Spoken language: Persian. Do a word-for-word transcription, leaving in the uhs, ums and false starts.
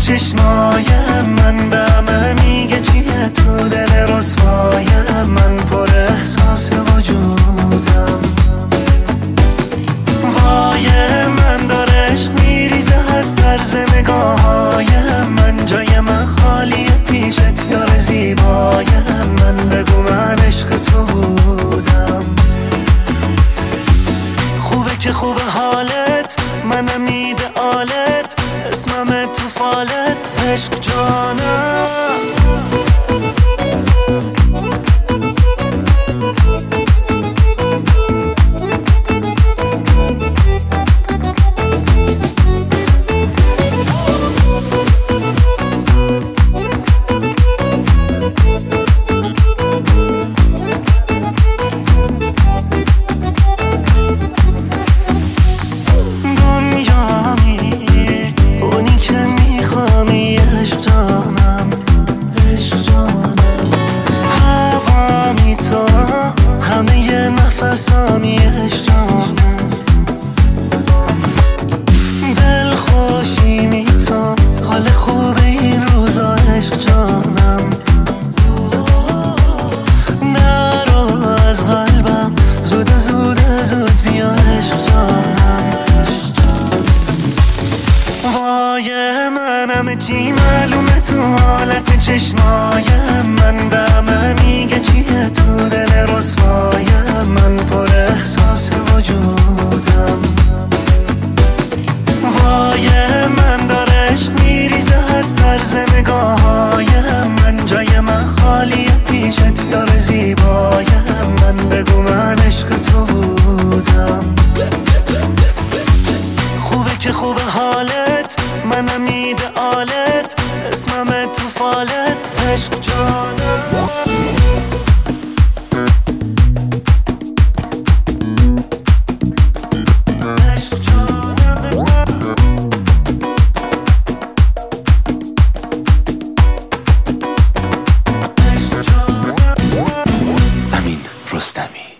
چشمایم من به همه میگه چیه تو دل رسوایم من پر احساس وجودم وای من داره عشق میریزه از طرز نگاهایم من جای من خالیه پیشت یار زیبایم من بگو من عشق تو بودم خوبه که خوبه حالت منم ایدئالت اسمم تو فالت عشق جانم نفسامی عشق جانم دل خوشی میتون حال خوب این روزا عشق جانم نرو از قلبم زود زود زود بیا عشق جانم وای منم چی معلومه تو حالت چشمایم من به همه میگه چیه تو دل رسوایم من پر احساس وجودم وای من داره عشق میریزه از طرز نگاهایم من جای من خالیه پیشت یار زیبایم من بگو من عشق تو بودم خوبه که خوبه حالت منم ایدئالت اسمم تو فالت عشق جانم امین رستمی.